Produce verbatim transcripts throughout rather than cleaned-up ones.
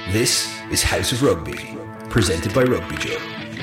This is House of Rugby, presented by Rugby Joe.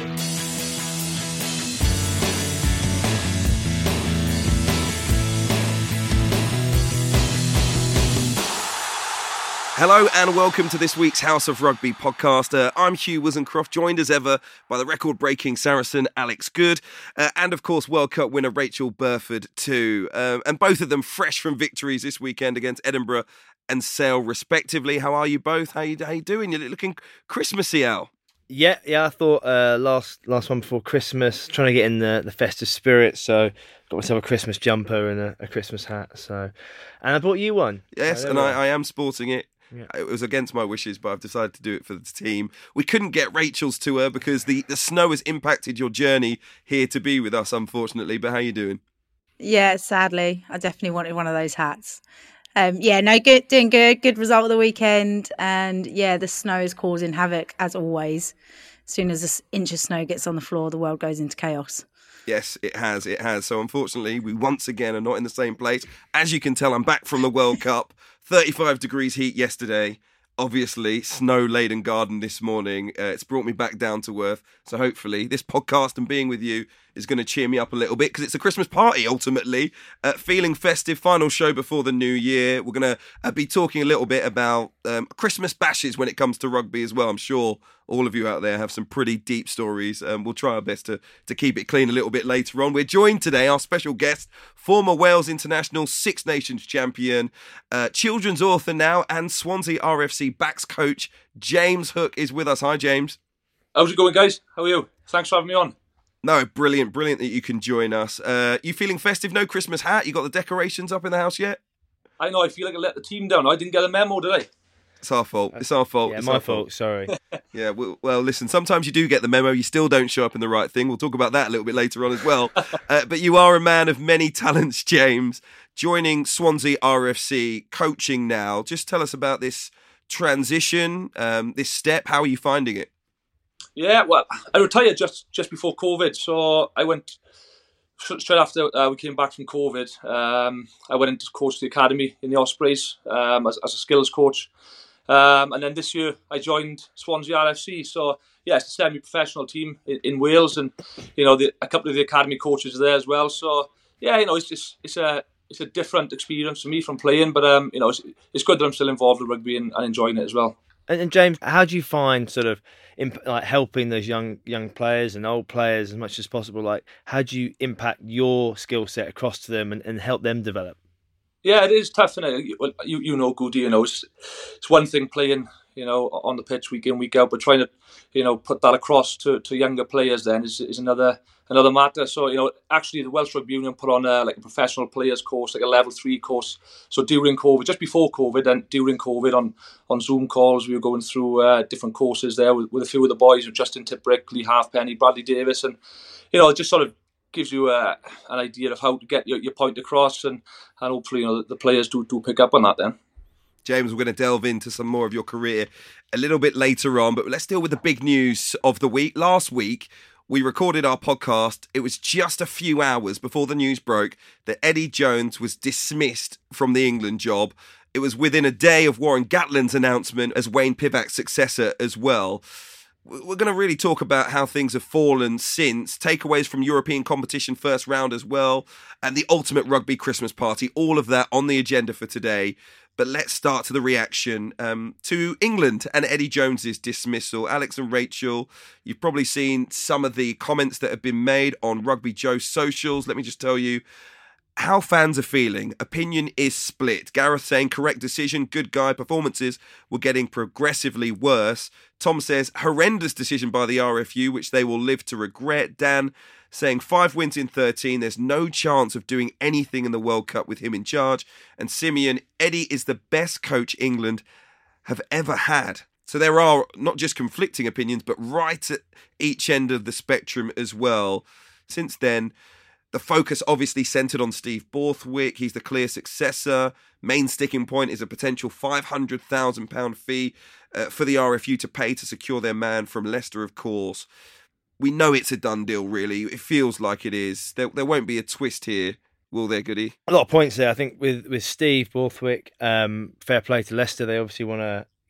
Hello and welcome to this week's House of Rugby podcast. Uh, I'm Hugh Wizencroft, joined as ever by the record-breaking Saracen Alex Good, uh, and of course World Cup winner Rachel Burford too. Um, and both of them fresh from victories this weekend against Edinburgh and Sale respectively. How are you both? How you, how you doing? You're looking Christmassy, Al. Yeah, yeah. I thought uh, last last one before Christmas, trying to get in the, the festive spirit. So got myself a Christmas jumper and a, a Christmas hat. So, and I bought you one. Yes, so and I, I am sporting it. Yeah. It was against my wishes, but I've decided to do it for the team. We couldn't get Rachel's to her because the, the snow has impacted your journey here to be with us, unfortunately. But how are you doing? Yeah, sadly, I definitely wanted one of those hats. Um, yeah, no, good, doing good. Good result of the weekend. And yeah, the snow is causing havoc, as always. As soon as this inch of snow gets on the floor, the world goes into chaos. Yes, it has, it has. So unfortunately, we once again are not in the same place. As you can tell, I'm back from the World Cup. thirty-five degrees heat yesterday. Obviously, snow-laden garden this morning. Uh, it's brought me back down to earth. So hopefully, this podcast and being with you is going to cheer me up a little bit because it's a Christmas party, ultimately. Uh, feeling festive, final show before the new year. We're going to uh, be talking a little bit about um, Christmas bashes when it comes to rugby as well. I'm sure all of you out there have some pretty deep stories. Um, we'll try our best to, to keep it clean a little bit later on. We're joined today, our special guest, former Wales International Six Nations champion, uh, children's author now, and Swansea R F C backs coach, James Hook, is with us. Hi, James. How's it going, guys? How are you? Thanks for having me on. No, brilliant, brilliant that you can join us. Uh, you feeling festive? No Christmas hat? You got the decorations up in the house yet? I know, I feel like I let the team down. I didn't get a memo, did I? It's our fault. It's our fault. Yeah, it's my our fault. Sorry. Yeah, well, well, listen, sometimes you do get the memo. You still don't show up in the right thing. We'll talk about that a little bit later on as well. uh, but you are a man of many talents, James, joining Swansea R F C, coaching now. Just tell us about this transition, um, this step. How are you finding it? Yeah, well, I retired just, just before COVID. So I went straight after uh, we came back from COVID. Um, I went into coach the academy in the Ospreys um, as, as a skills coach. Um, and then this year I joined Swansea R F C. So yeah, it's a semi-professional team in, in Wales, and you know the, a couple of the academy coaches are there as well. So yeah, you know it's just it's a it's a different experience for me from playing, but um, you know it's, it's good that I'm still involved with rugby and, and enjoying it as well. And, and James, how do you find sort of imp- like helping those young young players and old players as much as possible? Like, how do you impact your skill set across to them and, and help them develop? Yeah, it is tough, isn't it? Well, you you know, Goody, you know, it's, it's one thing playing, you know, on the pitch week in, week out, but trying to, you know, put that across to, to younger players then is, is another another matter. So, you know, actually the Welsh Rugby Union put on a, like a professional players course, like a level three course. So during COVID, just before COVID and during COVID on, on Zoom calls, we were going through uh, different courses there with, with a few of the boys, Justin Tipbrick, Lee Halfpenny, Bradley Davis, and, you know, it just sort of gives you uh, an idea of how to get your, your point across, and, and hopefully you know the players do, do pick up on that then. James, we're going to delve into some more of your career a little bit later on, but let's deal with the big news of the week. Last week, we recorded our podcast. It was just a few hours before the news broke that Eddie Jones was dismissed from the England job. It was within a day of Warren Gatland's announcement as Wayne Pivac's successor as well. We're going to really talk about how things have fallen since, takeaways from European competition first round as well, and the ultimate rugby Christmas party, all of that on the agenda for today. But let's start to the reaction um, to England and Eddie Jones's dismissal. Alex and Rachel, you've probably seen some of the comments that have been made on Rugby Joe socials. Let me just tell you how fans are feeling. Opinion is split. Gareth saying correct decision, good guy, performances were getting progressively worse. Tom says horrendous decision by the R F U, which they will live to regret. Dan saying five wins in thirteen, there's no chance of doing anything in the World Cup with him in charge. And Simeon, Eddie is the best coach England have ever had. So there are not just conflicting opinions, but right at each end of the spectrum as well. Since then, the focus obviously centred on Steve Borthwick. He's the clear successor. Main sticking point is a potential five hundred thousand pounds fee uh, for the R F U to pay to secure their man from Leicester, of course. We know it's a done deal, really. It feels like it is. There, there won't be a twist here, will there, Goody? A lot of points there. I think with, with Steve Borthwick, um, fair play to Leicester. They obviously want to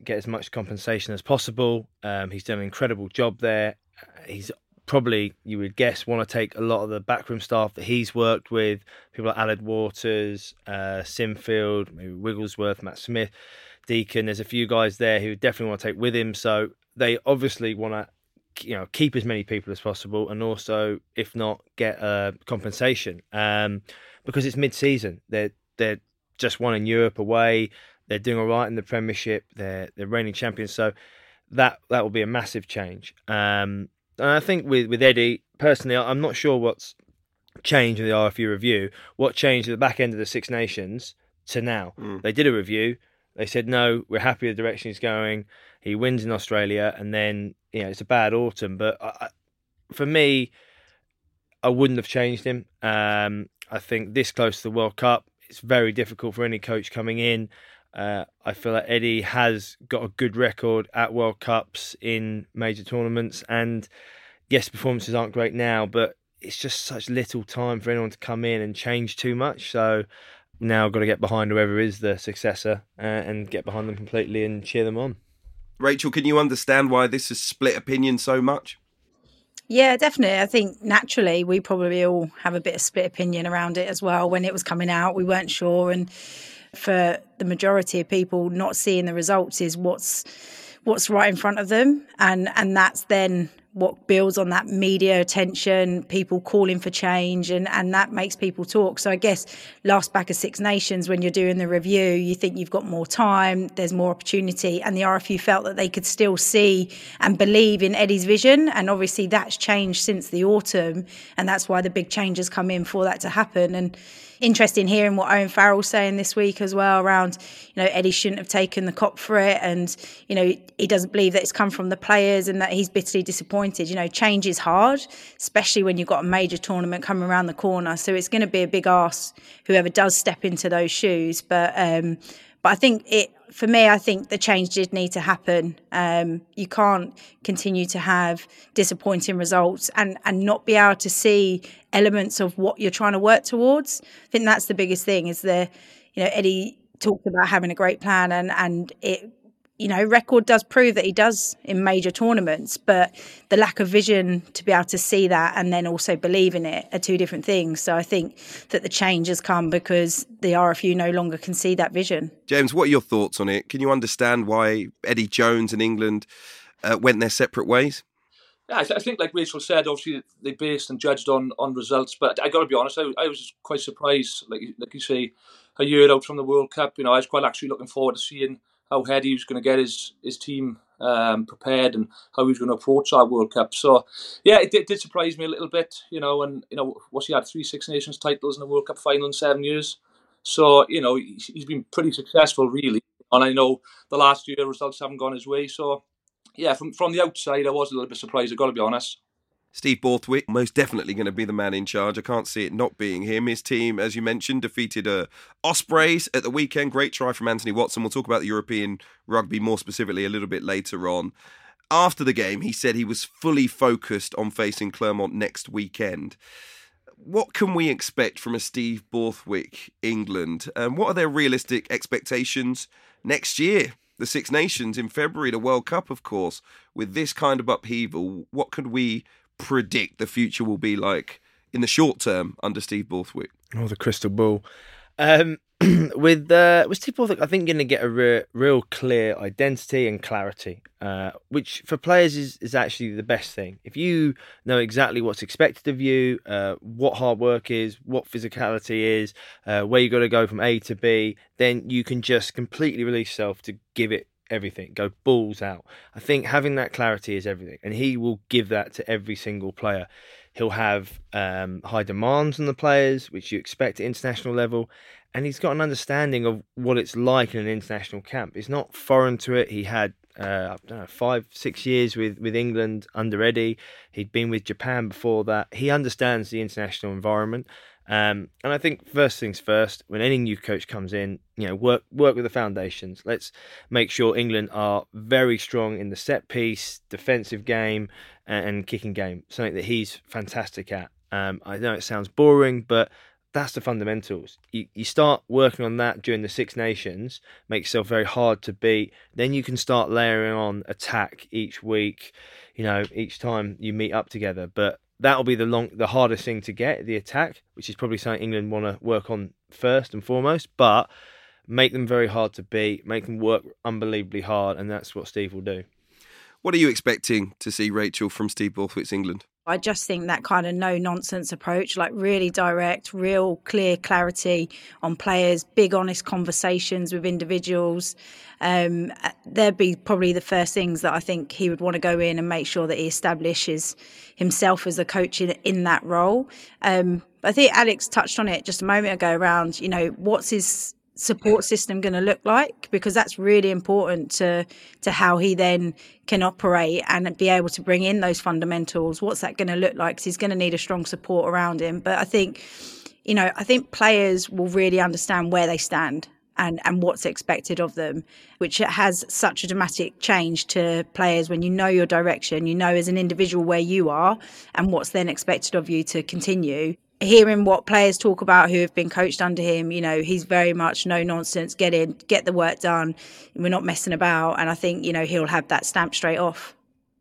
get as much compensation as possible. Um, he's done an incredible job there. He's probably, you would guess, want to take a lot of the backroom staff that he's worked with, people like Aled Waters, uh, Simfield, maybe Wigglesworth, Matt Smith, Deacon. There's a few guys there who definitely want to take with him. So they obviously want to, you know, keep as many people as possible, and also, if not, get uh, compensation um, because it's mid-season. They're they're just won in Europe away. They're doing all right in the Premiership. They're they're reigning champions. So that that will be a massive change. Um, and I think with with Eddie personally, I'm not sure what's changed in the R F U review. What changed at the back end of the Six Nations to now? Mm. They did a review. They said, no, we're happy with the direction he's going. He wins in Australia, and then, you know, it's a bad autumn. But I, for me, I wouldn't have changed him. Um, I think this close to the World Cup, it's very difficult for any coach coming in. Uh, I feel like Eddie has got a good record at World Cups in major tournaments. And yes, performances aren't great now, but it's just such little time for anyone to come in and change too much. So now I've got to get behind whoever is the successor uh, and get behind them completely and cheer them on. Rachel, can you understand why this has split opinion so much? Yeah, definitely. I think naturally we probably all have a bit of split opinion around it as well. When it was coming out, we weren't sure. And for the majority of people, not seeing the results is what's what's right in front of them. And, and that's then what builds on that media attention, people calling for change, and, and that makes people talk. So I guess last back of Six Nations, when you're doing the review, you think you've got more time, there's more opportunity, and the R F U felt that they could still see and believe in Eddie's vision. And obviously that's changed since the autumn, and that's why the big changes come in for that to happen. And interesting hearing what Owen Farrell's saying this week as well around, you know, Eddie shouldn't have taken the cop for it, and, you know, he doesn't believe that it's come from the players and that he's bitterly disappointed. You know, change is hard, especially when you've got a major tournament coming around the corner. So it's going to be a big ask, whoever does step into those shoes. But um, but I think it, for me, I think the change did need to happen. Um, you can't continue to have disappointing results and, and not be able to see elements of what you're trying to work towards. I think that's the biggest thing, is the, you know, Eddie talked about having a great plan, and, and it, you know, record does prove that he does in major tournaments, but the lack of vision to be able to see that and then also believe in it are two different things. So I think that the change has come because the R F U no longer can see that vision. James, what are your thoughts on it? Can you understand why Eddie Jones and England uh, went their separate ways? Yeah, I, th- I think, like Rachel said, obviously they based and judged on, on results. But I got to be honest, I, I was quite surprised. Like like you say, a year out from the World Cup, you know, I was quite actually looking forward to seeing how Eddie was going to get his his team um, prepared and how he was going to approach our World Cup. So, yeah, it did, did surprise me a little bit, you know. And you know, what's he had three Six Nations titles and a World Cup final in seven years. So, you know, he's, he's been pretty successful, really. And I know the last year results haven't gone his way. So, yeah, from from the outside, I was a little bit surprised, I've got to be honest. Steve Borthwick, most definitely going to be the man in charge. I can't see it not being him. His team, as you mentioned, defeated uh, Ospreys at the weekend. Great try from Anthony Watson. We'll talk about the European rugby more specifically a little bit later on. After the game, he said he was fully focused on facing Clermont next weekend. What can we expect from a Steve Borthwick England? Um, what are their realistic expectations next year? The Six Nations in February, the World Cup, of course. With this kind of upheaval, what could we predict the future will be like in the short term under Steve Borthwick? Oh, the crystal ball. Um, with uh, with Steve Borthwick, I think you're going to get a re- real clear identity and clarity, uh, which for players is, is actually the best thing. If you know exactly what's expected of you, uh, what hard work is, what physicality is, uh, where you got to go from A to B, then you can just completely release yourself to give it everything, go balls out. I think having that clarity is everything, and he will give that to every single player. He'll have um, high demands on the players, which you expect at international level, and he's got an understanding of what it's like in an international camp. It's not foreign to it. He had uh, I don't know, five, six years with, with England under Eddie. He'd been with Japan before that. He understands the international environment. Um, and I think first things first, when any new coach comes in, you know, work work with the foundations. Let's make sure England are very strong in the set piece, defensive game, and, and kicking game. Something that he's fantastic at. Um, I know it sounds boring, but that's the fundamentals. You you start working on that during the Six Nations, make yourself very hard to beat. Then you can start layering on attack each week, you know, each time you meet up together. But that'll be the long, the hardest thing to get, the attack, which is probably something England want to work on first and foremost. But make them very hard to beat, make them work unbelievably hard, and that's what Steve will do. What are you expecting to see, Rachel, from Steve Borthwick's England? I just think that kind of no-nonsense approach, like really direct, real clear clarity on players, big honest conversations with individuals. Um, they'd be probably the first things that I think he would want to go in and make sure that he establishes himself as a coach in, in that role. Um, I think Alex touched on it just a moment ago around, you know, what's his support system going to look like, because that's really important to to how he then can operate and be able to bring in those fundamentals. What's that going to look like? Because he's going to need a strong support around him. But I think, you know, I think players will really understand where they stand and, and what's expected of them, which has such a dramatic change to players when you know your direction, you know as an individual where you are and what's then expected of you to continue. Hearing what players talk about who have been coached under him, you know, he's very much no nonsense, get in, get the work done. We're not messing about. And I think, you know, he'll have that stamp straight off.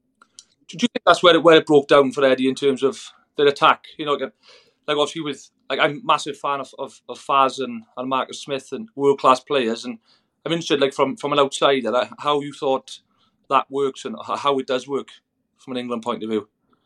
Do you think that's where it, where it broke down for Eddie in terms of their attack? You know, like, like obviously with, like, I'm a massive fan of, of, of Faz and, and Marcus Smith and world-class players. And I'm interested, like, from, from an outsider, like, how you thought that works and how it does work from an England point of view.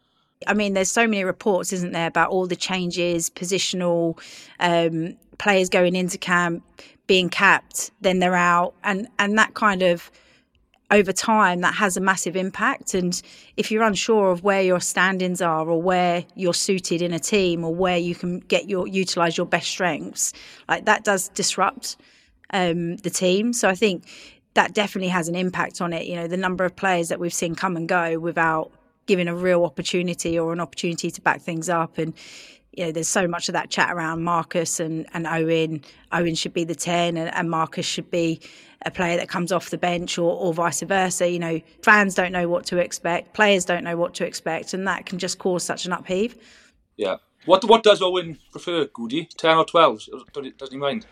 I mean, there's so many reports, isn't there, about all the changes, positional, um, players going into camp, being capped, then they're out. And, and that kind of, over time, that has a massive impact. And if you're unsure of where your standings are or where you're suited in a team or where you can get your utilise your best strengths, like that does disrupt um, the team. So I think that definitely has an impact on it. You know, the number of players that we've seen come and go without giving a real opportunity or an opportunity to back things up. And, you know, there's so much of that chat around Marcus and, and Owen. Owen should be the ten and, and Marcus should be a player that comes off the bench or, or vice versa. You know, fans don't know what to expect. Players don't know what to expect. And that can just cause such an upheave. Yeah. What what does Owen prefer, Goody? ten or twelve? Does he mind?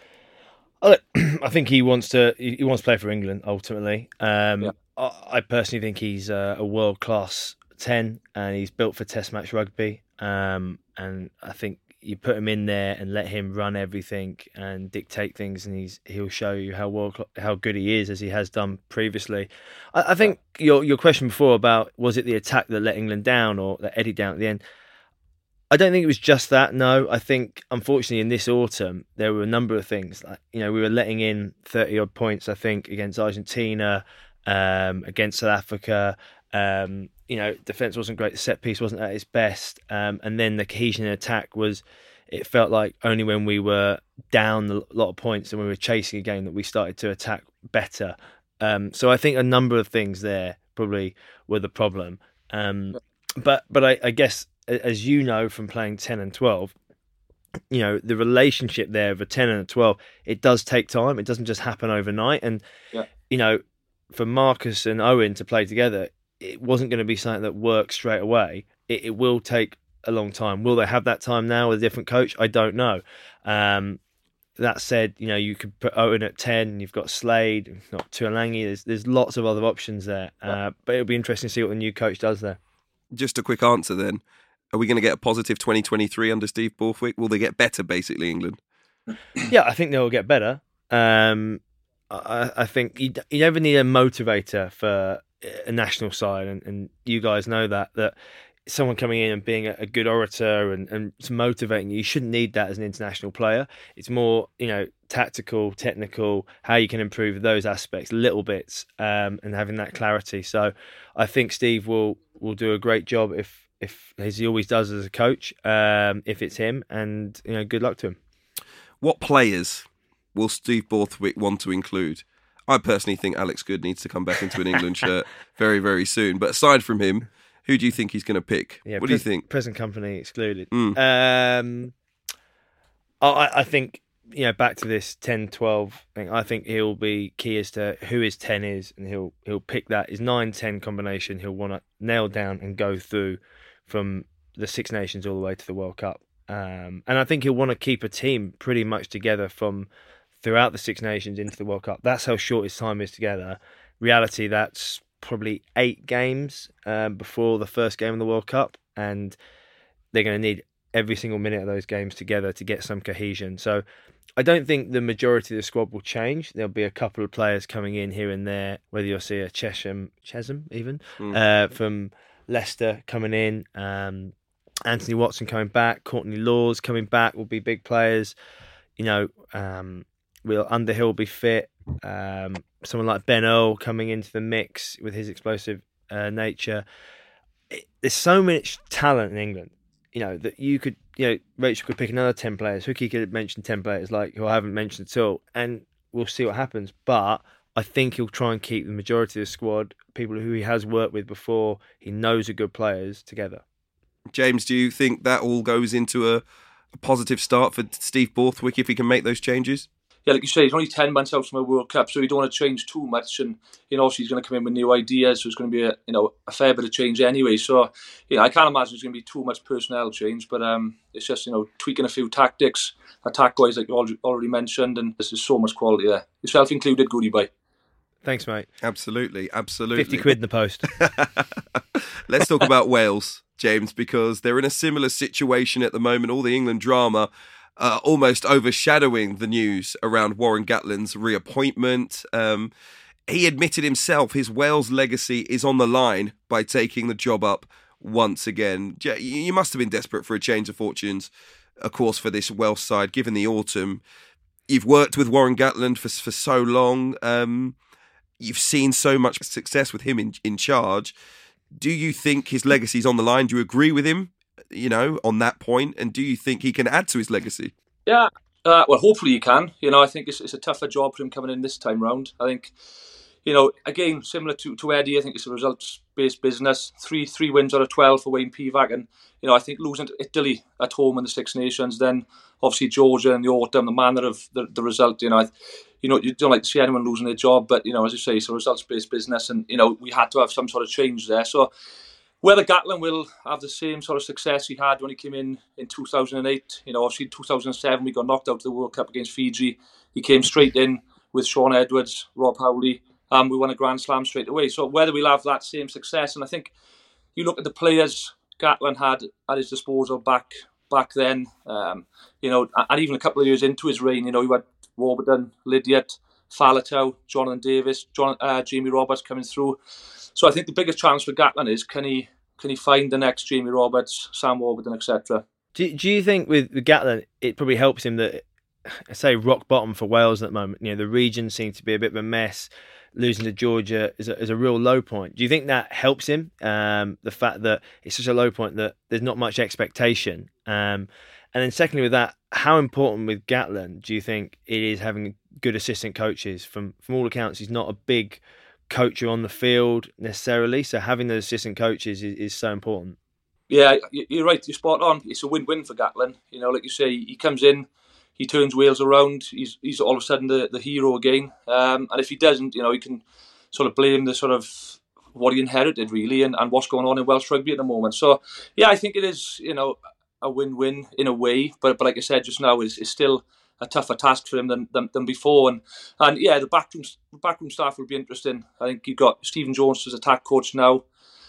I think he wants to he wants to play for England, ultimately. Um, yeah. I, I personally think he's a, a world-class ten and he's built for test match rugby, um, and I think you put him in there and let him run everything and dictate things, and he's he'll show you how world how good he is, as he has done previously. I, I think your your question before about was it the attack that let England down or let Eddie down at the end, I don't think it was just that. No, I think unfortunately in this autumn there were a number of things. Like, you know, we were letting in thirty odd points, I think, against Argentina, um, against South Africa. Um, you know, defence wasn't great. The set piece wasn't at its best. Um, and then the cohesion in attack was, it felt like only when we were down a lot of points and we were chasing a game that we started to attack better. Um, so I think a number of things there probably were the problem. Um, but but I, I guess, as you know from playing ten and twelve, you know, the relationship there of a ten and a twelve, it does take time. It doesn't just happen overnight. And, yeah. you know, for Marcus and Owen to play together, it wasn't going to be something that works straight away. It, it will take a long time. Will they have that time now with a different coach? I don't know. Um, that said, you know, you could put Owen at ten. You've got Slade, you've got Tuolangi. There's there's lots of other options there. Uh, but it'll be interesting to see what the new coach does there. Just a quick answer then. Are we going to get a positive twenty twenty-three under Steve Borthwick? Will they get better, basically, England? Yeah, I think they'll get better. Um, I, I think you, you never need a motivator for a national side, and, and you guys know that, that someone coming in and being a, a good orator and, and motivating you, you shouldn't need that as an international player. It's more, you know, tactical, technical, how you can improve those aspects, little bits, um, and having that clarity. So I think Steve will, will do a great job if, if as he always does as a coach, um, if it's him, and, you know, good luck to him. What players will Steve Borthwick want to include? I personally think Alex Good needs to come back into an England shirt very, very soon. But aside from him, who do you think he's going to pick? Yeah, what pres- do you think? Present company excluded. Mm. Um, I, I think, you know, back to this ten twelve thing, I think he'll be key as to who his ten is, and he'll he'll pick that. His nine ten combination he'll want to nail down and go through from the Six Nations all the way to the World Cup. Um, and I think he'll want to keep a team pretty much together from throughout the Six Nations into the World Cup. That's how short his time is together. Reality, that's probably eight games um, before the first game of the World Cup, and they're going to need every single minute of those games together to get some cohesion. So I don't think the majority of the squad will change. There'll be a couple of players coming in here and there, whether you'll see a Chesham, Chesham even, mm. uh, from Leicester coming in, um, Anthony Watson coming back, Courtney Laws coming back will be big players. You know, um, will Underhill be fit? Um, someone like Ben Earl coming into the mix with his explosive uh, nature. It, there's so much talent in England, you know, that you could, you know, Rachel could pick another ten players. Hookie could mention ten players like who I haven't mentioned at all, and we'll see what happens. But I think he'll try and keep the majority of the squad, people who he has worked with before, he knows are good players, together. James, do you think that all goes into a, a positive start for Steve Borthwick if he can make those changes? Yeah, like you say, he's only ten months out from a World Cup, so you don't want to change too much. And you know, he's going to come in with new ideas, so it's going to be a you know a fair bit of change anyway. So you know, I can't imagine there's going to be too much personnel change, but um, it's just you know tweaking a few tactics, attack wise, like you already mentioned, and there's just so much quality there. Yourself included, goodie bye. Thanks, mate. Absolutely, absolutely. Fifty quid in the post. Let's talk about Wales, James, because they're in a similar situation at the moment. All the England drama. Uh, almost overshadowing the news around Warren Gatland's reappointment. Um, he admitted himself his Wales legacy is on the line by taking the job up once again. You must have been desperate for a change of fortunes, of course, for this Welsh side, given the autumn. You've worked with Warren Gatland for, for so long. Um, you've seen so much success with him in, in charge. Do you think his legacy is on the line? Do you agree with him? You know, on that point, and do you think he can add to his legacy? Yeah, uh, well, hopefully he can. You know, I think it's, it's a tougher job for him coming in this time round. I think, you know, again, similar to, to Eddie, I think it's a results-based business. Three three wins out of twelve for Wayne Pivac, and you know, I think losing to Italy at home in the Six Nations, then obviously Georgia in the autumn, the manner of the, the result. You know, I, you know, you don't like to see anyone losing their job, but you know, as you say, it's a results-based business, and you know, we had to have some sort of change there. So. Whether Gatland will have the same sort of success he had when he came in in two thousand eight, you know, obviously in two thousand seven we got knocked out of the World Cup against Fiji. He came straight in with Shaun Edwards, Rob Howley, and we won a Grand Slam straight away. So whether we'll have that same success, and I think you look at the players Gatland had at his disposal back back then, um, you know, and even a couple of years into his reign, you know, you had Warburton, Lydiate, Faletau, Jonathan Davis, John, uh, Jamie Roberts coming through. So I think the biggest challenge for Gatland is can he can he find the next Jamie Roberts, Sam Warburton, et cetera. Do Do you think with, with Gatland it probably helps him that, I say, rock bottom for Wales at the moment? You know, the region seems to be a bit of a mess. Losing to Georgia is a, is a real low point. Do you think that helps him? Um, the fact that it's such a low point that there's not much expectation. Um, and then secondly, with that, how important with Gatland do you think it is having good assistant coaches? From from all accounts, he's not a big coach on the field necessarily, so having those assistant coaches is, is so important. Yeah, you're right, you're spot on. It's a win-win for Gatland. You know, like you say, he comes in, he turns Wales around, he's he's all of a sudden the, the hero again. Um, and if he doesn't, you know, he can sort of blame the sort of what he inherited really and, and what's going on in Welsh rugby at the moment. So yeah, I think it is, you know, a win-win in a way, but but like I said just now, it's, it's still a tougher task for him than than, than before, and and yeah, the backroom backroom staff will be interesting. I think you've got Stephen Jones as attack coach now.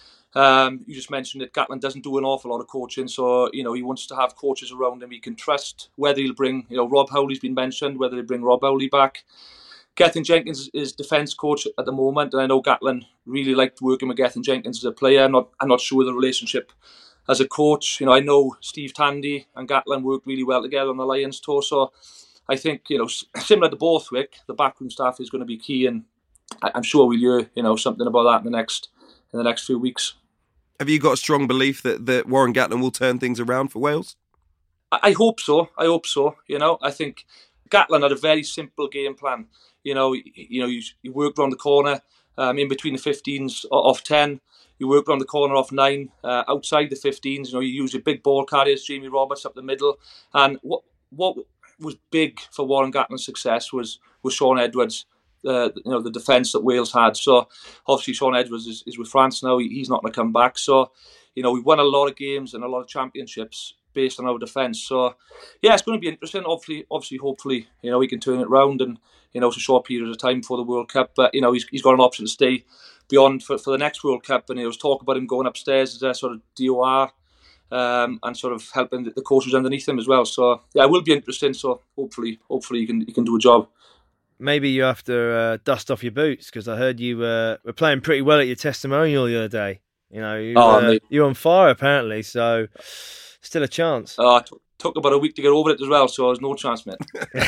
Um, you just mentioned that Gatland doesn't do an awful lot of coaching, so you know he wants to have coaches around him he can trust. Whether he'll bring, you know, Rob Howley's been mentioned, whether they bring Rob Howley back. Gethin Jenkins is defence coach at the moment, and I know Gatland really liked working with Gethin Jenkins as a player. I'm not I'm not sure the relationship as a coach. You know, I know Steve Tandy and Gatland worked really well together on the Lions tour, so I think, you know, similar to Borthwick, the backroom staff is going to be key, and I'm sure we'll hear, you know, something about that in the next in the next few weeks. Have you got a strong belief that, that Warren Gatland will turn things around for Wales? I, I hope so. I hope so. You know, I think Gatland had a very simple game plan. You know, you, you know, you, you worked around the corner um, in between the fifteens off ten. You work around the corner off nine, uh, outside the fifteens. You know, you use your big ball carriers, Jamie Roberts up the middle, and what what was big for Warren Gatland's success was was Shaun Edwards, uh, you know, the defence that Wales had. So obviously Shaun Edwards is, is with France now. He, he's not going to come back. So, you know, we won a lot of games and a lot of championships based on our defence. So, yeah, it's going to be interesting. Obviously, obviously, hopefully, you know, he can turn it round, and you know, it's a short period of time for the World Cup. But you know, he's he's got an option to stay beyond for, for the next World Cup. And there was talk about him going upstairs as a sort of D O R. Um, and sort of helping the coaches underneath him as well. So yeah, it will be interesting. So hopefully, hopefully you can you can do a job. Maybe you have to uh, dust off your boots, because I heard you uh, were playing pretty well at your testimonial the other day. You know, you, oh, uh, you're on fire apparently. So still a chance. Uh, it took about a week to get over it as well. So there's no chance, mate.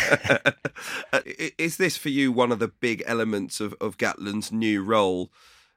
Is this for you one of the big elements of, of Gatland's new role?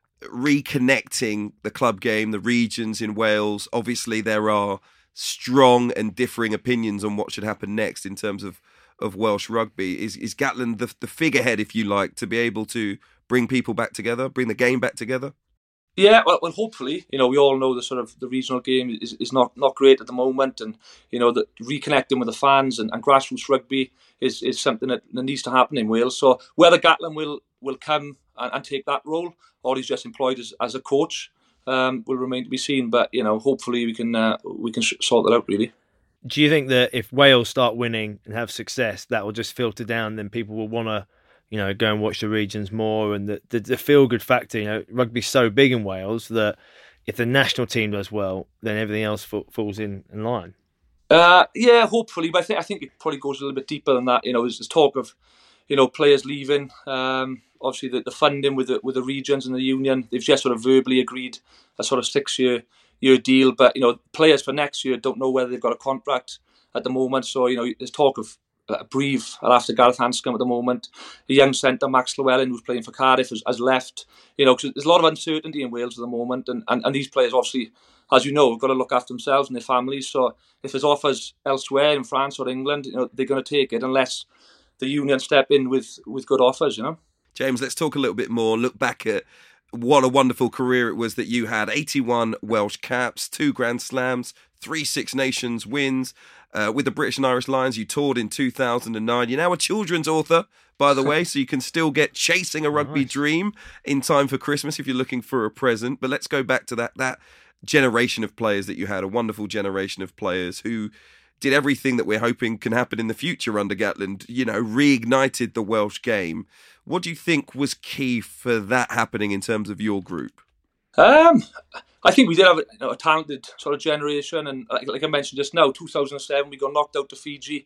Reconnecting the club game, the regions in Wales. Obviously, there are strong and differing opinions on what should happen next in terms of, of Welsh rugby. Is is Gatland the, the figurehead, if you like, to be able to bring people back together, bring the game back together? Yeah, well, well, hopefully, you know, we all know the sort of the regional game is, is not, not great at the moment, and you know, that reconnecting with the fans and, and grassroots rugby is, is something that, that needs to happen in Wales. So whether Gatland will will come and, and take that role, or he's just employed as, as a coach, um, will remain to be seen. But you know, hopefully we can uh, we can sort that out. Really. Do you think that if Wales start winning and have success, that will just filter down? Then people will want to, you know, go and watch the regions more, and the the, the feel good factor. You know, rugby's so big in Wales that if the national team does well, then everything else f- falls in, in line. Uh, yeah, hopefully, but I think I think it probably goes a little bit deeper than that. You know, there's, there's talk of, you know, players leaving. Um, obviously, the, the funding with the with the regions and the union, they've just sort of verbally agreed a sort of six year year deal. But you know, players for next year don't know whether they've got a contract at the moment. So you know, there's talk of a brief after Gareth Hanscom at the moment. The young centre Max Llewellyn, who's playing for Cardiff, has, has left. You know, because there's a lot of uncertainty in Wales at the moment, and, and and these players obviously, as you know, have got to look after themselves and their families. So if there's offers elsewhere in France or England, you know, they're going to take it unless the union step in with, with good offers, you know. James, let's talk a little bit more. Look back at what a wonderful career it was that you had. eighty-one Welsh caps, two Grand Slams, three Six Nations wins. Uh, with the British and Irish Lions, you toured in two thousand nine. You're now a children's author, by the way, so you can still get Chasing a Rugby nice. Dream in time for Christmas if you're looking for a present. But let's go back to that that generation of players that you had, a wonderful generation of players who did everything that we're hoping can happen in the future under Gatland, you know, reignited the Welsh game. What do you think was key for that happening in terms of your group? Um, I think we did have a, you know, a talented sort of generation, and like, like I mentioned just now, two thousand seven we got knocked out to Fiji,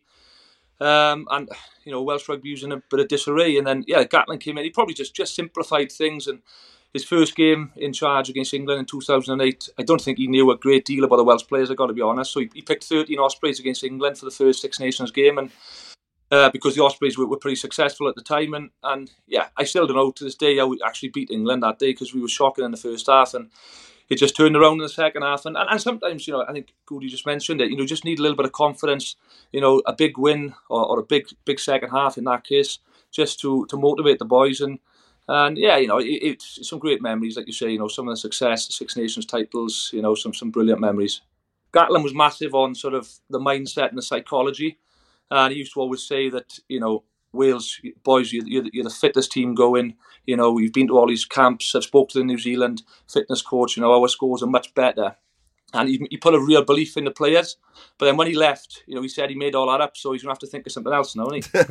um, and you know, Welsh rugby was in a bit of disarray, and then yeah, Gatland came in. He probably just just simplified things, and his first game in charge against England in two thousand eight, I don't think he knew a great deal about the Welsh players, I've got to be honest. So he, he picked thirteen Ospreys against England for the first Six Nations game, and uh, because the Ospreys were, were pretty successful at the time, and, and yeah, I still don't know to this day how we actually beat England that day, because we were shocking in the first half, and it just turned around in the second half. And, and, and sometimes, you know, I think Goody just mentioned it, you know, just need a little bit of confidence, you know, a big win or, or a big big second half in that case, just to, to motivate the boys. And And yeah, you know, it, it's some great memories, like you say, you know, some of the success, the Six Nations titles, you know, some some brilliant memories. Gatland was massive on sort of the mindset and the psychology. And he used to always say that, you know, Wales, boys, you're, you're, the, you're the fittest team going. You know, we've been to all these camps. I've spoke to the New Zealand fitness coach. You know, our scores are much better. And he, he put a real belief in the players. But then when he left, you know, he said he made all that up, so he's going to have to think of something else now, isn't he?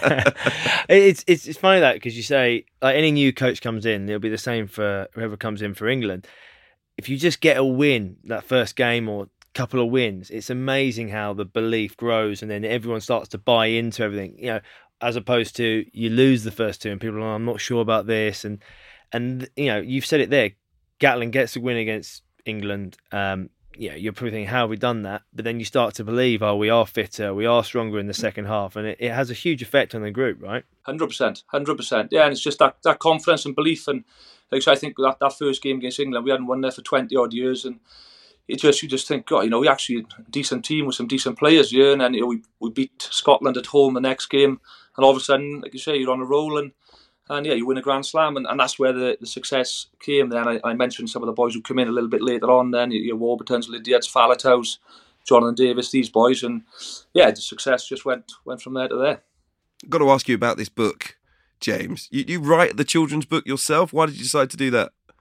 it's, it's it's funny that, because you say, like, any new coach comes in, it'll be the same for whoever comes in for England. If you just get a win, that first game or couple of wins, it's amazing how the belief grows, and then everyone starts to buy into everything, you know, as opposed to you lose the first two and people are like, I'm not sure about this. And, and you know, you've said it there, Gatland gets a win against England. Um, yeah, you're probably thinking, how have we done that? But then you start to believe, oh, we are fitter, we are stronger in the second half, and it, it has a huge effect on the group, right? one hundred percent, one hundred percent. Yeah, and it's just that, that confidence and belief. And like so I think that, that first game against England, we hadn't won there for twenty odd years, and it just you just think, God, you know, we actually a decent team with some decent players here, and then you know, we we beat Scotland at home the next game, and all of a sudden, like you say, you're on a roll, and And yeah, you win a Grand Slam, and, and that's where the, the success came. Then I, I mentioned some of the boys who come in a little bit later on. Then your Warburtons, Lydiards, Falataus, Jonathan Davis, these boys, and yeah, the success just went went from there to there. Got to ask you about this book, James. You, you write the children's book yourself. Why did you decide to do that?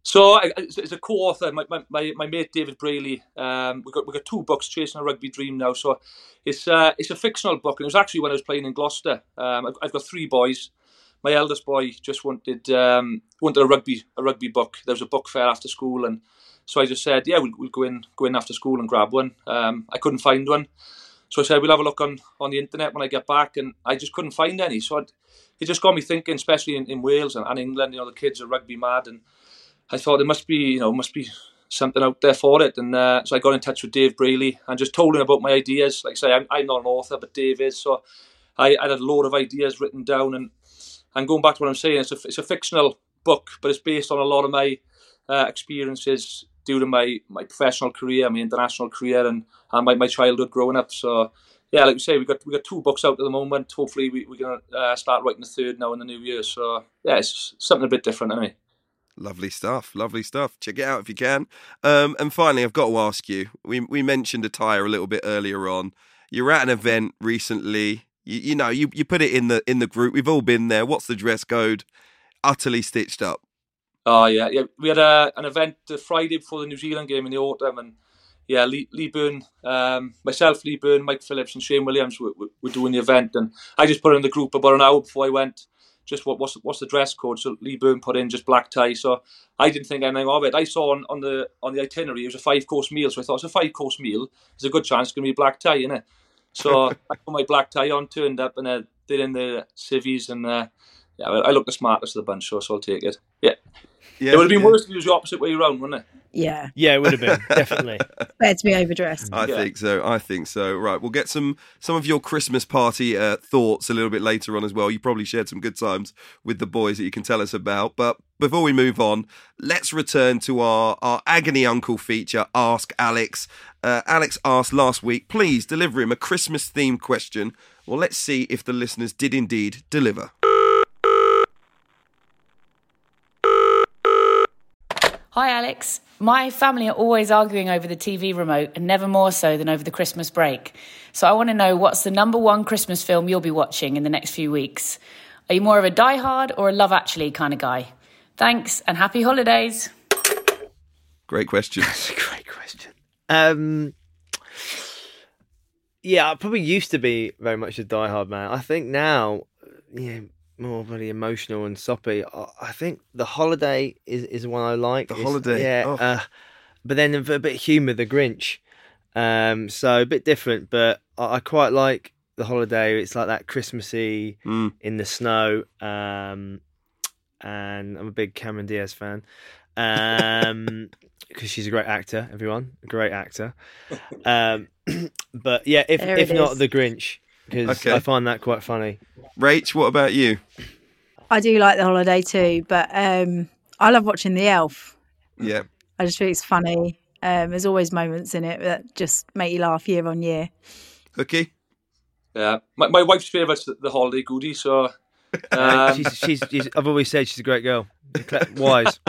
So I, it's a co-author, my, my, my mate David Brayley. Um, we got we got two books, Chasing a Rugby Dream now. So it's uh, it's a fictional book, and it was actually when I was playing in Gloucester. Um, I've, I've got three boys. My eldest boy just wanted um, wanted a rugby a rugby book. There was a book fair after school, and so I just said, yeah, we'll, we'll go in go in after school and grab one. Um, I couldn't find one, so I said we'll have a look on, on the internet when I get back, and I just couldn't find any. So I'd, it just got me thinking, especially in, in Wales and, and England. You know, the kids are rugby mad, and I thought there must be you know must be something out there for it. And uh, so I got in touch with Dave Brayley and just told him about my ideas. Like I say, I'm, I'm not an author, but Dave is. So I, I had a load of ideas written down, and and going back to what I'm saying, it's a it's a fictional book, but it's based on a lot of my uh, experiences due to my, my professional career, my international career, and, and my, my childhood growing up. So yeah, like we say, we got we got two books out at the moment. Hopefully, we, we're gonna uh, start writing the third now in the new year. So yeah, it's something a bit different anyway. Lovely stuff, lovely stuff. Check it out if you can. Um, and finally, I've got to ask you. We we mentioned attire a little bit earlier on. You're at an event recently. You, you know, you, you put it in the in the group. We've all been there. What's the dress code? Utterly stitched up. Oh yeah, yeah. We had a, an event the Friday before the New Zealand game in the autumn, and yeah, Lee, Lee Byrne, um, myself, Lee Byrne, Mike Phillips, and Shane Williams were, were, were doing the event, and I just put in the group about an hour before I went. Just what what's what's the dress code? So Lee Byrne put in just black tie. So I didn't think anything of it. I saw on, on the on the itinerary it was a five course meal. So I thought it's a five course meal. There's a good chance it's gonna be a black tie, innit? So I put my black tie on, turned up, and uh, did in the civvies, and uh, yeah, I looked the smartest of the bunch. So, so I'll take it. Yeah, yeah it would have been yeah. worse if it was the opposite way around, wouldn't it? Yeah. Yeah, it would have been, definitely. Better to be overdressed. I yeah. think so. I think so. Right, we'll get some some of your Christmas party uh, thoughts a little bit later on as well. You probably shared some good times with the boys that you can tell us about. But before we move on, let's return to our, our Agony Uncle feature, Ask Alex. Uh, Alex asked last week, please deliver him a Christmas-themed question. Well, let's see if the listeners did indeed deliver. Hi Alex, my family are always arguing over the T V remote and never more so than over the Christmas break. So I want to know what's the number one Christmas film you'll be watching in the next few weeks. Are you more of a Die Hard or a Love Actually kind of guy? Thanks and happy holidays. Great question. That's a great question. Um, yeah, I probably used to be very much a Die Hard man. I think now, yeah, more really emotional and soppy. I think The Holiday is, is one I like. The it's, Holiday, yeah. oh. Uh, but then a bit of humour, The Grinch. Um, so a bit different, but I, I quite like The Holiday. It's like that Christmassy mm. in the snow. Um, and I'm a big Cameron Diaz fan. Um, because she's a great actor. Everyone, a great actor. Um, but yeah, if if not is. The Grinch. Because okay. I find that quite funny. Rach, what about you? I do like The Holiday too, but um, I love watching The Elf. Yeah. I just think it's funny. Um, there's always moments in it that just make you laugh year on year. Hooky? Yeah. My, my wife's favourite's the, the Holiday Goodie, so... Um... she's, she's, she's, I've always said she's a great girl. Wise.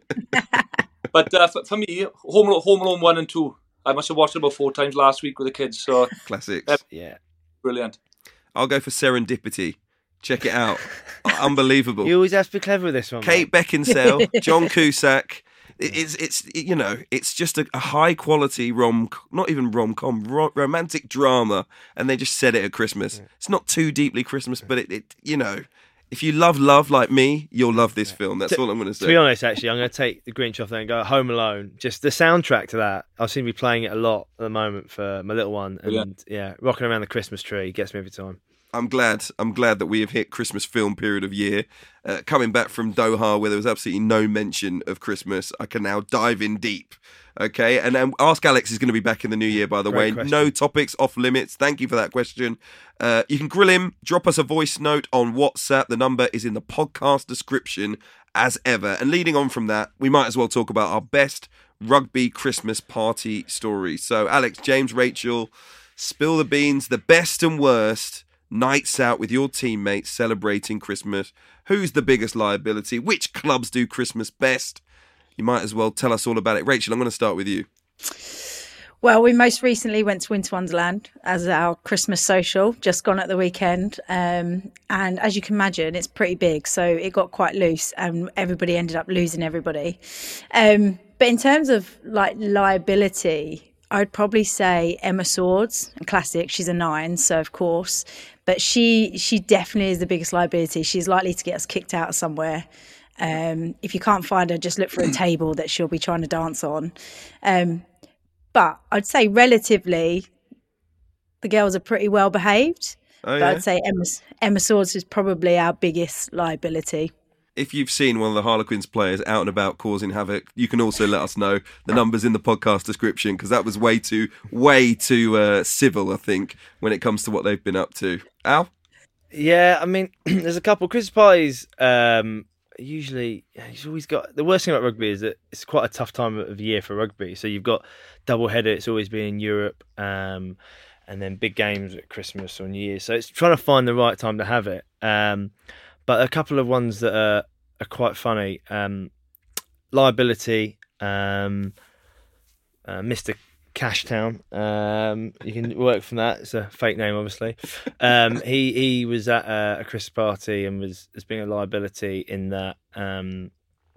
But uh, for, for me, Home Alone, Home Alone one and two, I must have watched it about four times last week with the kids. So Classics. Uh, yeah. Brilliant. I'll go for Serendipity. Check it out. Unbelievable. You always have to be clever with this one. Kate mate. Beckinsale, John Cusack. It's it's you know it's just a, a high quality rom, not even rom com, ro- romantic drama, and they just set it at Christmas. Yeah. It's not too deeply Christmas, but it, it you know. If you love love like me, you'll love this film. That's to, all I'm going to say. To be honest, actually, I'm going to take The Grinch off there and go Home Alone. Just the soundtrack to that. I seem to be playing it a lot at the moment for my little one. And yeah, yeah rocking around the Christmas tree gets me every time. I'm glad. I'm glad that we have hit Christmas film period of year. Uh, coming back from Doha, where there was absolutely no mention of Christmas, I can now dive in deep. Okay, and um, Ask Alex is going to be back in the new year, by the Great way. Question. No topics off limits. Thank you for that question. Uh, you can grill him, drop us a voice note on WhatsApp. The number is in the podcast description as ever. And leading on from that, we might as well talk about our best rugby Christmas party stories. So, Alex, James, Rachel, spill the beans, the best and worst nights out with your teammates celebrating Christmas. Who's the biggest liability? Which clubs do Christmas best? You might as well tell us all about it. Rachel, I'm going to start with you. Well, we most recently went to Winter Wonderland as our Christmas social, just gone at the weekend. Um, and as you can imagine, it's pretty big. So it got quite loose and everybody ended up losing everybody. Um, but in terms of like liability, I'd probably say Emma Swords, a classic. She's a nine, so of course. But she she definitely is the biggest liability. She's likely to get us kicked out of somewhere. Um, if you can't find her, just look for a table that she'll be trying to dance on. Um, but I'd say relatively, the girls are pretty well behaved. Oh, but yeah? I'd say Emma, Emma Swords is probably our biggest liability. If you've seen one of the Harlequins players out and about causing havoc, you can also let us know. The number's in the podcast description, because that was way too, way too uh, civil, I think, when it comes to what they've been up to. Al? Yeah, I mean, there's a couple. Christmas parties, um, usually, you've always got, the worst thing about rugby is that it's quite a tough time of year for rugby. So you've got double header, it's always been in Europe, um, and then big games at Christmas or New Year's. So it's trying to find the right time to have it. Um, But a couple of ones that are, are quite funny. Um, liability, um, uh, Mister Cashtown. Um, you can work from that. It's a fake name, obviously. Um, he he was at a, a Christmas party and was has been a liability in that. Um,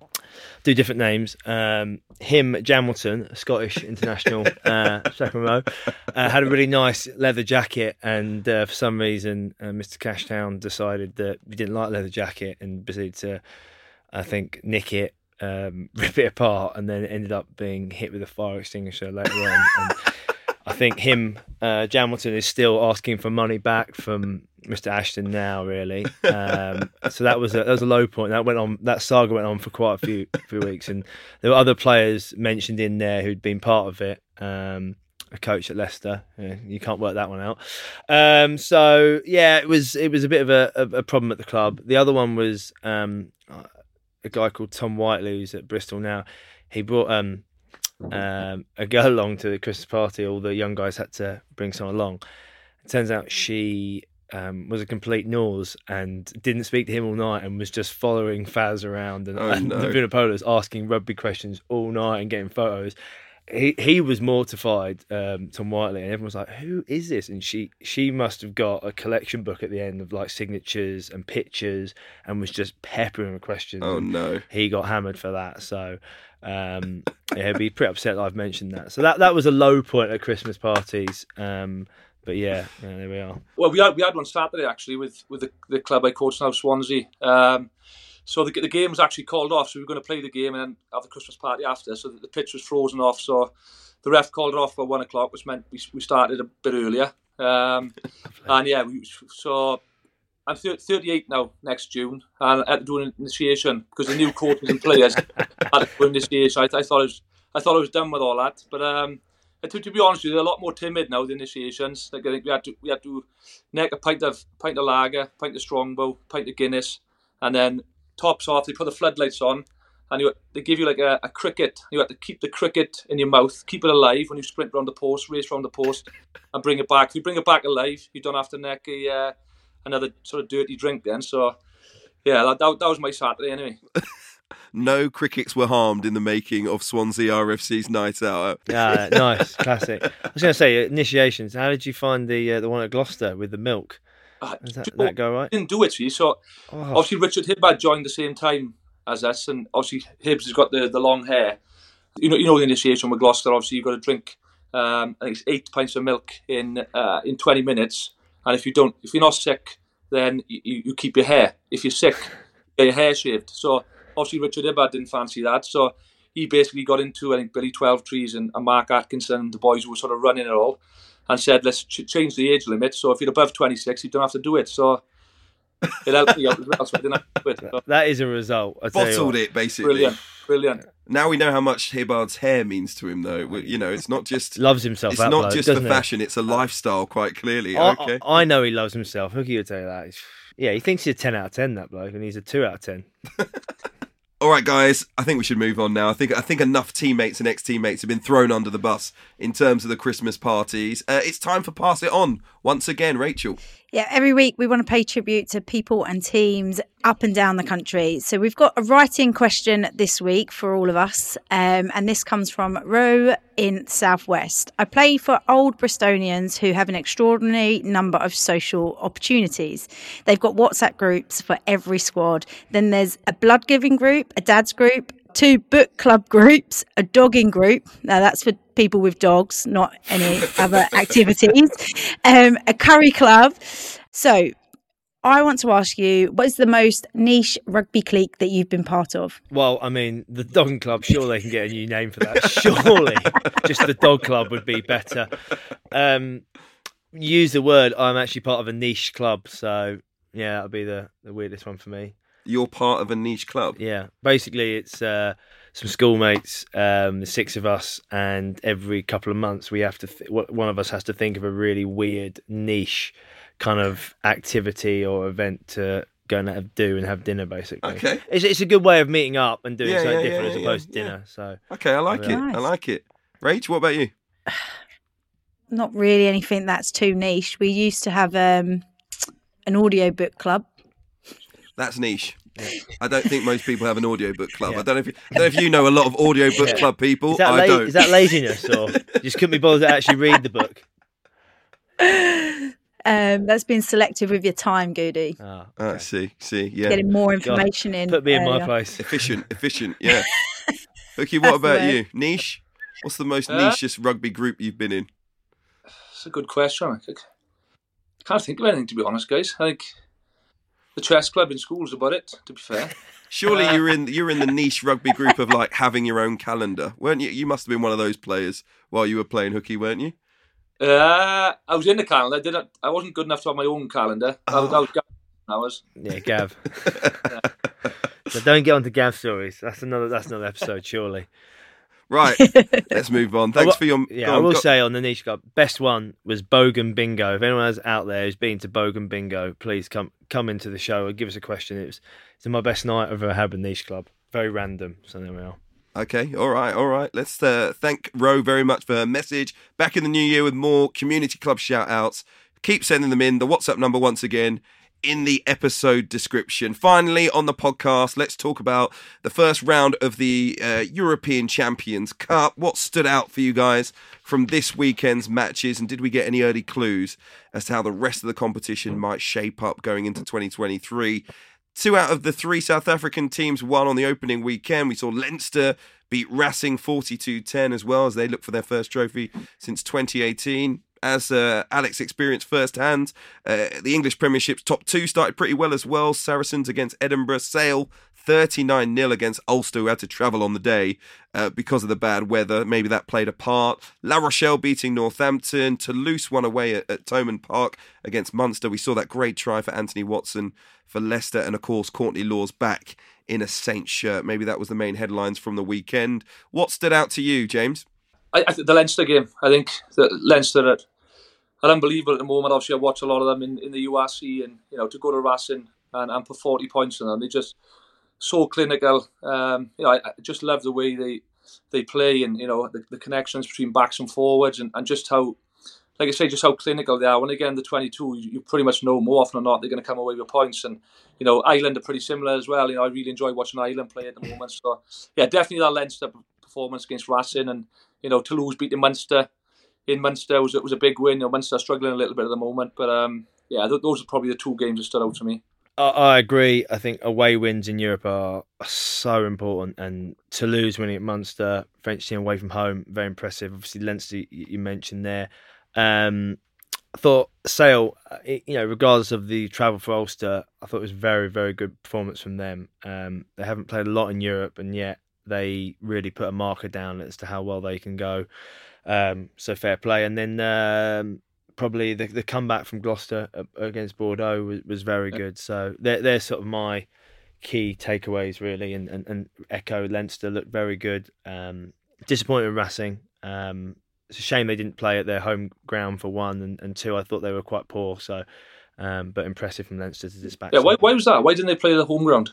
do different names. Um, him, Jamilton, a Scottish international, uh, second row, uh, had a really nice leather jacket, and uh, for some reason, uh, Mister Cashtown decided that he didn't like leather jacket and proceeded to, I think, nick it, um, rip it apart, and then ended up being hit with a fire extinguisher later on. And I think him, uh, Jamilton, is still asking for money back from Mister Ashton now, really. Um, so that was a that was a low point. That went on. That saga went on for quite a few few weeks, and there were other players mentioned in there who'd been part of it. Um, a coach at Leicester, yeah, you can't work that one out. Um, so yeah, it was it was a bit of a, a, a problem at the club. The other one was um, a guy called Tom Whiteley, who's at Bristol now. He brought um, um, a girl along to the Christmas party. All the young guys had to bring someone along. It turns out she um, was a complete nose and didn't speak to him all night and was just following Faz around and, Oh, and no. the Vunipolas asking rugby questions all night and getting photos. He he was mortified, um, Tom Whiteley, and everyone was like, "Who is this?" And she she must have got a collection book at the end of like signatures and pictures, and was just peppering with questions. Oh, and no. He got hammered for that. So um, yeah, he'd be pretty upset that I've mentioned that. So that that was a low point at Christmas parties. Um, but yeah, yeah, there we are. Well, we had we had one Saturday actually with with the, the club I coach now, Swansea. Um, so the the game was actually called off. So we were going to play the game and then have the Christmas party after. So the, the pitch was frozen off. So the ref called it off for one o'clock, which meant we we started a bit earlier. Um, and yeah, we, so I'm thirty-eight now next June, and I had to do an initiation because the new coaches and players had to do an initiation. I, I thought I was I thought I was done with all that, but um. To, to be honest with you, they're a lot more timid now, the initiations. Like I think we had to we had to neck a pint of pint of lager, pint of Strongbow, pint of Guinness, and then tops off. They put the floodlights on, and you, they give you like a, a cricket. You have to keep the cricket in your mouth, keep it alive when you sprint round the post, race round the post, and bring it back. If you bring it back alive, you don't have to neck a uh, another sort of dirty drink then. So yeah, that that, that was my Saturday anyway. No crickets were harmed in the making of Swansea R F C's night out. Yeah, nice, classic. I was going to say initiations. How did you find the uh, the one at Gloucester with the milk? Uh, Does that, you know, that go right? Didn't do it, see. So Oh. obviously Richard Hibbard joined the same time as us, and obviously Hibbs has got the, the long hair. You know, you know the initiation with Gloucester. Obviously, you've got to drink. Um, I think it's eight pints of milk in uh, in twenty minutes, and if you don't, if you're not sick, then you, you keep your hair. If you're sick, you get your hair shaved. So obviously Richard Hibbard didn't fancy that, so he basically got into I think Billy Twelve Trees and, and Mark Atkinson, the boys who were sort of running it all, and said let's ch- change the age limit. So if you're above twenty-six, you don't have to do it. So it helped me out as well. So I didn't have to do it. So, That is a result. I tell you Bottled what. it, basically. brilliant, brilliant. Now we know how much Hibbard's hair means to him, though. We- You know, it's not just Loves himself. it's that not bloke, just the doesn't he? fashion; it's a lifestyle, quite clearly. I, Okay. I, I know he loves himself. Who can you tell you that? He's, yeah, he thinks he's a ten out of ten, that bloke, and he's a two out of ten. All right, guys. I think we should move on now. I think I think enough teammates and ex-teammates have been thrown under the bus in terms of the Christmas parties. Uh, it's time for Pass It On once again, Rachel. Yeah, every week we want to pay tribute to people and teams up and down the country. So we've got a write-in question this week for all of us, um, and this comes from Ro in Southwest. I play for old Bristolians who have an extraordinary number of social opportunities. They've got WhatsApp groups for every squad. Then there's a blood giving group, a dad's group, two book club groups, a dogging group. Now that's for people with dogs, not any other activities. Um, a curry club. So I want to ask you, what is the most niche rugby clique that you've been part of? Well, I mean, the Dogging Club, sure they can get a new name for that. Surely. Just the Dog Club would be better. Um, use the word, I'm actually part of a niche club. So, yeah, that'll be the, the weirdest one for me. You're part of a niche club? Yeah. Basically, it's uh, some schoolmates, um, the six of us, and every couple of months we have to, th- one of us has to think of a really weird niche kind of activity or event to go and have, do and have dinner, basically. Okay. It's, it's a good way of meeting up and doing Yeah, something yeah, different yeah, as yeah, opposed yeah. to dinner. So Okay, I like Yeah. it. Nice. I like it. Rach, what about you? Not really anything that's too niche. We used to have um, an audiobook club. That's niche. I don't think most people have an audiobook club. Yeah. I don't know if you, I don't know if you know a lot of audiobook Yeah. club people. is that, I la- don't. is that laziness or you just couldn't be bothered to actually read the book? Um, that's been selective with your time, Goody. Ah, Ah, okay. see, see, yeah. Getting more information in. Put me in my earlier. place. Efficient, efficient, yeah. Hookie, what That's the about word. you? Niche? What's the most Uh, nichest rugby group you've been in? It's a good question. I think- can't think of anything, to be honest, guys. I think the chess club in school is about it, to be fair. Surely Uh, you're in you're in the niche rugby group of like having your own calendar, weren't you? You must have been one of those players while you were playing hooky, weren't you? Uh, I was in the calendar. I didn't. I wasn't good enough to have my own calendar. I was, I was, I was. Yeah, Gav. So don't get on to Gav stories. That's another. That's another episode, surely. Right, let's move on. Thanks for your. Yeah, go I on, will go- say on the niche club, best one was Bogan Bingo. If anyone is out there who's been to Bogan Bingo, please come come into the show or give us a question. It was it's my best night I've ever had with niche club. Very random. So there we are. Okay, all right, all right. Let's uh, thank Ro very much for her message. Back in the new year with more community club shout outs. Keep sending them in. The WhatsApp number, once again, in the episode description. Finally, on the podcast, let's talk about the first round of the uh, European Champions Cup. What stood out for you guys from this weekend's matches, and did we get any early clues as to how the rest of the competition might shape up going into twenty twenty-three? Two out of the three South African teams won on the opening weekend. We saw Leinster beat Racing forty-two ten as well as they look for their first trophy since twenty eighteen. As uh, Alex experienced firsthand, uh, the English Premiership's top two started pretty well as well. Saracens against Edinburgh, Sale thirty-nine nil against Ulster, who had to travel on the day uh, because of the bad weather. Maybe that played a part. La Rochelle beating Northampton. Toulouse won away at, at Thomond Park against Munster. We saw that great try for Anthony Watson for Leicester, and of course Courtney Lawes back in a Saints shirt. Maybe that was the main headlines from the weekend. What stood out to you, James? I, I think the Leinster game. I think the Leinster are, are unbelievable at the moment. Obviously, I watch a lot of them in, in the U R C, and you know, to go to Racing and, and put forty points on them, they just so clinical. Um, you know, I, I just love the way they they play, and you know, the, the connections between backs and forwards, and, and just how, like I say, just how clinical they are. When they get in the twenty-two, you, you pretty much know more often than not they're going to come away with points. And you know, Ireland are pretty similar as well. You know, I really enjoy watching Ireland play at the moment. So yeah, definitely that Leinster performance against Racing, and you know, Toulouse beating Munster in Munster was it was a big win. You know, Munster are struggling a little bit at the moment, but um, yeah, th- those are probably the two games that stood out to me. I, I agree. I think away wins in Europe are, are so important, and Toulouse winning at Munster, French team away from home, very impressive. Obviously, Leinster you, you mentioned there. Um, I thought Sale, you know, regardless of the travel for Ulster, I thought it was very, very good performance from them. Um, they haven't played a lot in Europe, and yet they really put a marker down as to how well they can go. Um, so fair play. And then um, probably the, the comeback from Gloucester against Bordeaux was, was very good. So they're, they're sort of my key takeaways, really. And, and, and echo Leinster looked very good. Um, disappointed in Racing. Um, it's a shame they didn't play at their home ground for one, and, and two, I thought they were quite poor. So, um, but impressive from Leinster to dispatch. Yeah, why, them. why was that? Why didn't they play the home ground?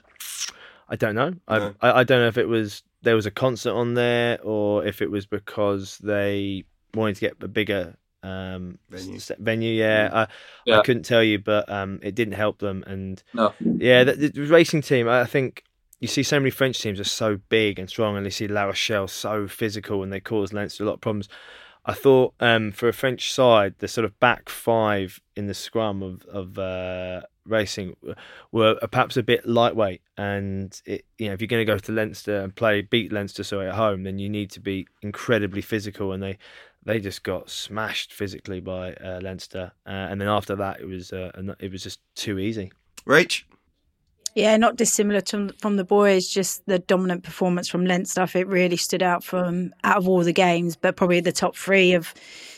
I don't know. I, No. I I don't know if it was there was a concert on there, or if it was because they wanted to get a bigger um, Venue. s- venue. Yeah, I, Yeah. I couldn't tell you, but um, it didn't help them. And No. yeah, the, the racing team, I think you see so many French teams are so big and strong, and you see La Rochelle so physical, and they cause Leinster a lot of problems. I thought um, for a French side, the sort of back five in the scrum of of uh, Racing were perhaps a bit lightweight, and it, you know, if you're going to go to Leinster and play beat Leinster sorry at home, then you need to be incredibly physical, and they they just got smashed physically by uh, Leinster, uh, and then after that it was uh, it was just too easy. Rach? Yeah, not dissimilar to, from the boys, just the dominant performance from Leinster. I think it really stood out from out of all the games, but probably the top three of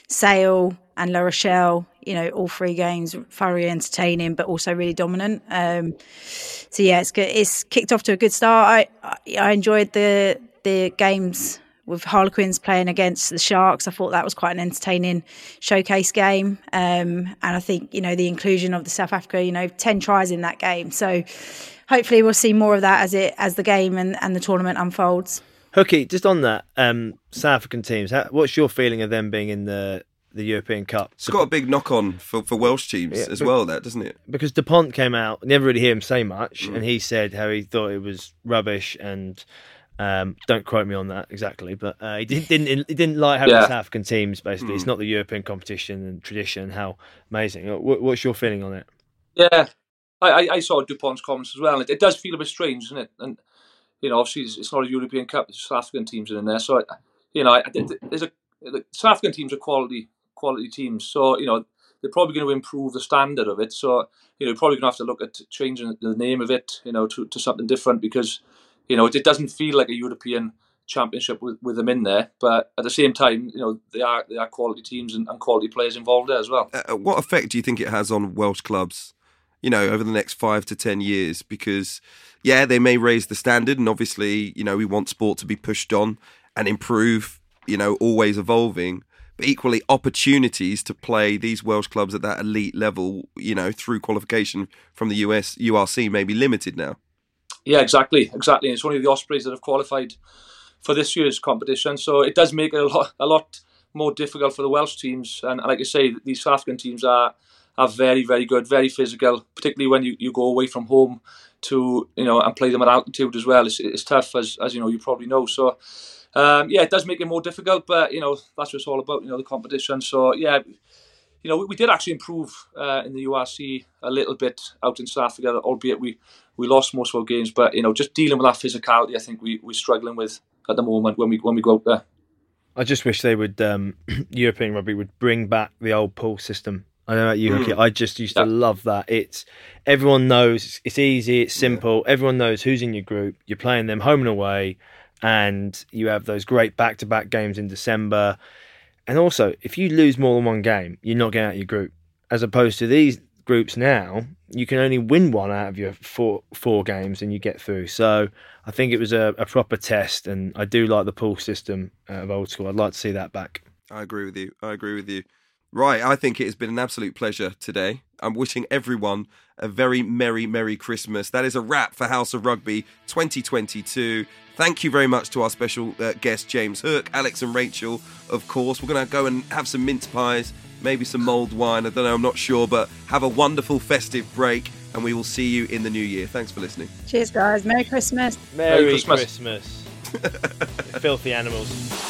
Sale and La Rochelle, you know, all three games thoroughly entertaining, but also really dominant. Um, so yeah, it's good. It's kicked off to a good start. I I, I enjoyed the the games with Harlequins playing against the Sharks. I thought that was quite an entertaining showcase game. Um, and I think, you know, the inclusion of the South Africa, you know, ten tries in that game. So hopefully we'll see more of that as it as the game and, and the tournament unfolds. Hooky, just on that, um, South African teams, how, what's your feeling of them being in the, the European Cup? It's got a big knock-on for, for Welsh teams yeah, as well, that, doesn't it? Because Dupont came out, never really hear him say much, Mm. and he said how he thought it was rubbish and... Um, don't quote me on that exactly, but uh, he didn't, didn't he didn't like having Yeah. South African teams. Basically, Mm. it's not the European competition and tradition. How amazing! What, what's your feeling on it? Yeah, I, I, I saw Dupont's comments as well. It, it does feel a bit strange, doesn't it? And you know, obviously, it's, it's not a European Cup. There's South African teams in there, so you know, I, there's a the South African teams are quality quality teams. So you know, they're probably going to improve the standard of it. So you know, you're probably going to have to look at changing the name of it, you know, to, to something different because you know it, it doesn't feel like a European Championship with, with them in there, but at the same time, you know, they are they are quality teams and, and quality players involved there as well. Uh, what effect do you think it has on Welsh clubs, you know, over the next five to ten years? Because, yeah, they may raise the standard, and obviously, you know, we want sport to be pushed on and improve, you know, always evolving. But equally, opportunities to play these Welsh clubs at that elite level, you know, through qualification from the U S U R C may be limited now. Yeah, exactly, exactly. And it's only the Ospreys that have qualified for this year's competition, so it does make it a lot, a lot more difficult for the Welsh teams. And like I say, these South African teams are are very, very good, very physical. Particularly when you, you go away from home to you know and play them at altitude as well. It's, it's tough, as as you know, you probably know. So um, yeah, it does make it more difficult. But you know that's what it's all about. You know the competition. So yeah, you know we, we did actually improve uh, in the U R C a little bit out in South Africa, albeit we. We lost most of our games, but you know, just dealing with that physicality, I think we we're struggling with at the moment when we when we go out there. I just wish they would um, European rugby would bring back the old pool system. I know about you, Hooky. Mm. I just used to yeah. love that. It's everyone knows it's easy, it's simple. Yeah. Everyone knows who's in your group. You're playing them home and away, and you have those great back-to-back games in December. And also, if you lose more than one game, you're not getting out of your group. As opposed to these groups now, you can only win one out of your four four games and you get through. So I think it was a, a proper test, and I do like the pool system of old school. I'd like to see that back. I agree with you. I agree with you. Right, I think it has been an absolute pleasure today. I'm wishing everyone a very merry, merry Christmas. That is a wrap for House of Rugby twenty twenty-two. Thank you very much to our special uh, guests, James Hook, Alex and Rachel, of course. We're going to go and have some mince pies, maybe some mulled wine. I don't know, I'm not sure, but have a wonderful festive break, and we will see you in the new year. Thanks for listening. Cheers, guys. Merry Christmas. Merry, Merry Christmas. Christmas. Filthy animals.